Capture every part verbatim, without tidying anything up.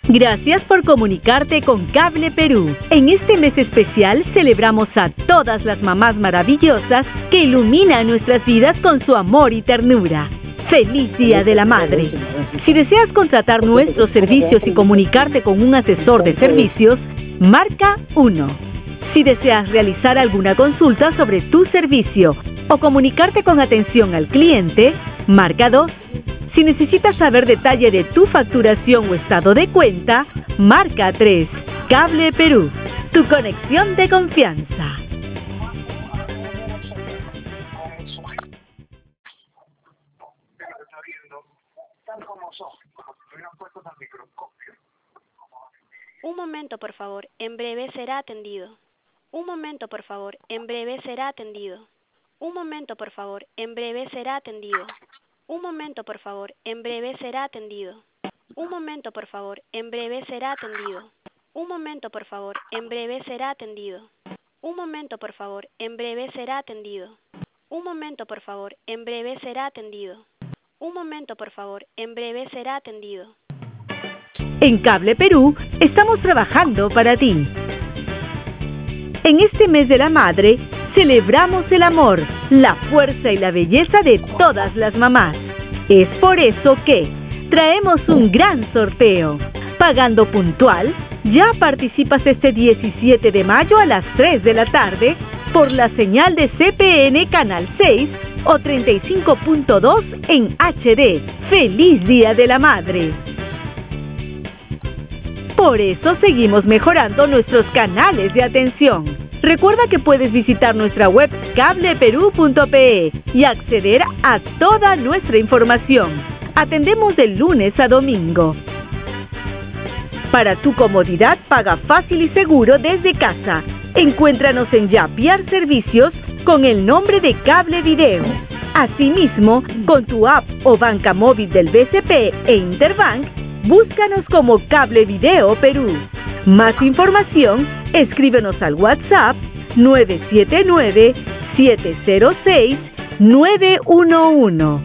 Gracias por comunicarte con Cable Perú. En este mes especial celebramos a todas las mamás maravillosas que iluminan nuestras vidas con su amor y ternura. ¡Feliz Día de la Madre! Si deseas contratar nuestros servicios y comunicarte con un asesor de servicios, marca uno. Si deseas realizar alguna consulta sobre tu servicio o comunicarte con atención al cliente, marca dos. Si necesitas saber detalle de tu facturación o estado de cuenta, marca tres. Cable Perú, tu conexión de confianza. Un momento, por favor, en breve será atendido. Un momento, por favor, en breve será atendido. Un momento, por favor, en breve será atendido. Un momento, por favor, en breve será atendido. Un momento, por favor, en breve será atendido. Un momento, por favor, en breve será atendido. Un momento, por favor, en breve será atendido. Un momento, por favor, en breve será atendido. Un momento, por favor, en breve será atendido. En Cable Perú estamos trabajando para ti. En este mes de la madre, celebramos el amor, la fuerza y la belleza de todas las mamás. Es por eso que traemos un gran sorteo. Pagando puntual, ya participas este diecisiete de mayo a las tres de la tarde por la señal de C P N Canal seis o treinta y cinco punto dos en H D. ¡Feliz Día de la Madre! Por eso seguimos mejorando nuestros canales de atención. Recuerda que puedes visitar nuestra web cable perú punto pe y acceder a toda nuestra información. Atendemos de lunes a domingo. Para tu comodidad, paga fácil y seguro desde casa. Encuéntranos en Yapiar Servicios con el nombre de Cable Video. Asimismo, con tu app o banca móvil del B C P e Interbank, búscanos como Cable Video Perú. Más información, escríbenos al WhatsApp nueve siete nueve, siete cero seis, nueve uno uno.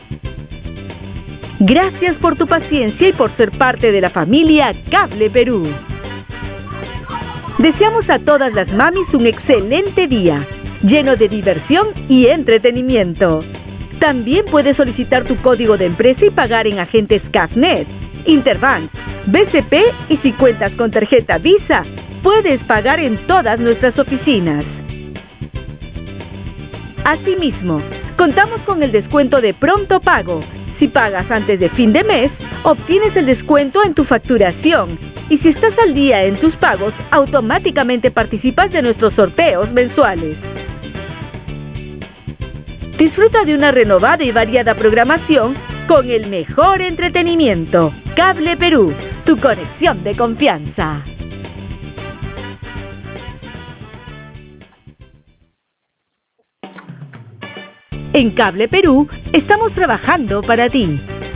Gracias por tu paciencia y por ser parte de la familia Cable Perú. Deseamos a todas las mamis un excelente día, lleno de diversión y entretenimiento. También puedes solicitar tu código de empresa y pagar en agentes Cafnet, Interbank, B C P y si cuentas con tarjeta Visa, puedes pagar en todas nuestras oficinas. Asimismo, contamos con el descuento de pronto pago. Si pagas antes de fin de mes, obtienes el descuento en tu facturación. Y si estás al día en tus pagos, automáticamente participas de nuestros sorteos mensuales. Disfruta de una renovada y variada programación con el mejor entretenimiento. Cable Perú, tu conexión de confianza. En Cable Perú estamos trabajando para ti.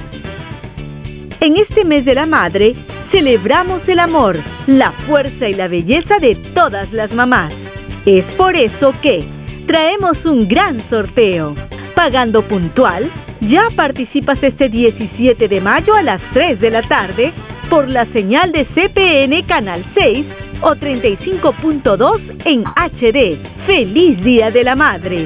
En este mes de la madre, celebramos el amor, la fuerza y la belleza de todas las mamás. Es por eso que traemos un gran sorteo. Pagando puntual, ya participas este diecisiete de mayo a las tres de la tarde por la señal de C P N Canal seis o treinta y cinco punto dos en H D. ¡Feliz Día de la Madre!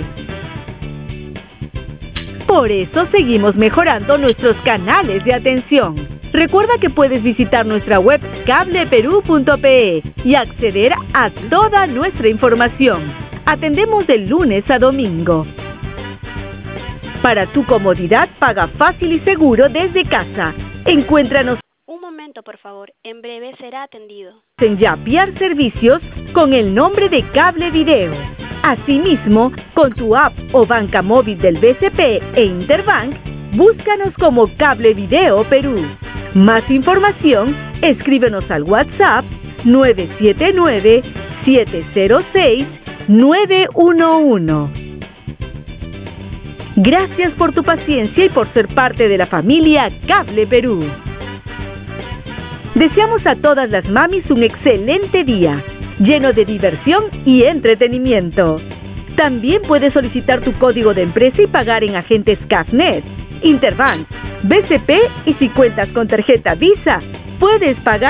Por eso seguimos mejorando nuestros canales de atención. Recuerda que puedes visitar nuestra web cable perú punto pe y acceder a toda nuestra información. Atendemos de lunes a domingo. Para tu comodidad, paga fácil y seguro desde casa. Encuéntranos Un momento, por favor, en breve será atendido. en Yapiar Servicios con el nombre de Cable Video. Asimismo, con tu app o banca móvil del B C P e Interbank, búscanos como Cable Video Perú. Más información, escríbenos al WhatsApp nueve siete nueve, siete cero seis, nueve uno uno. Gracias por tu paciencia y por ser parte de la familia Cable Perú. Deseamos a todas las mamis un excelente día, lleno de diversión y entretenimiento. También puedes solicitar tu código de empresa y pagar en agentes Cafnet, Interbank, B C P y si cuentas con tarjeta Visa, puedes pagar